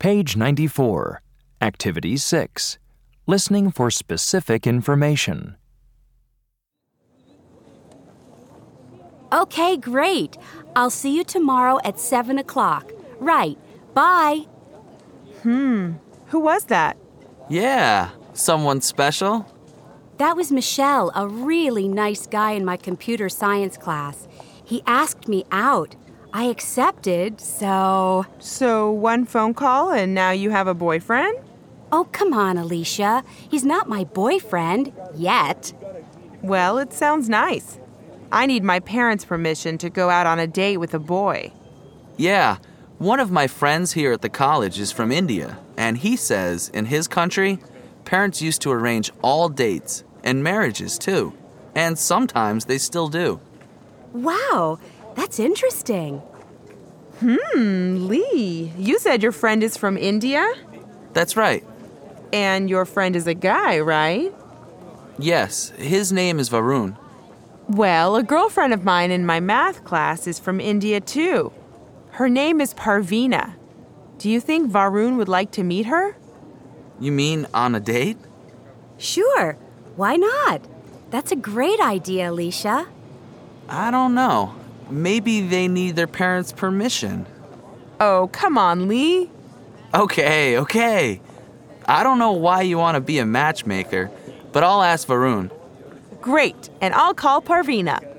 Page 94. Activity 6. Listening for specific information. Okay, great. I'll see you tomorrow at 7 o'clock. Right. Bye. Who was that? Yeah, someone special? That was Michelle, a really nice guy in my computer science class. He asked me out. I accepted, so... So one phone call and now you have a boyfriend? Oh, come on, Alicia. He's not my boyfriend. Yet. Well, it sounds nice. I need my parents' permission to go out on a date with a boy. Yeah, one of my friends here at the college is from India, and he says in his country, parents used to arrange all dates and marriages too, and sometimes they still do. Wow, that's interesting. Lee, you said your friend is from India? That's right. And your friend is a guy, right? Yes, his name is Varun. Well, a girlfriend of mine in my math class is from India too. Her name is Parveena. Do you think Varun would like to meet her? You mean on a date? Sure. Why not? That's a great idea, Alicia. I don't know. Maybe they need their parents' permission. Oh, come on, Lee. Okay. I don't know why you want to be a matchmaker, but I'll ask Varun. Great, and I'll call Parveena.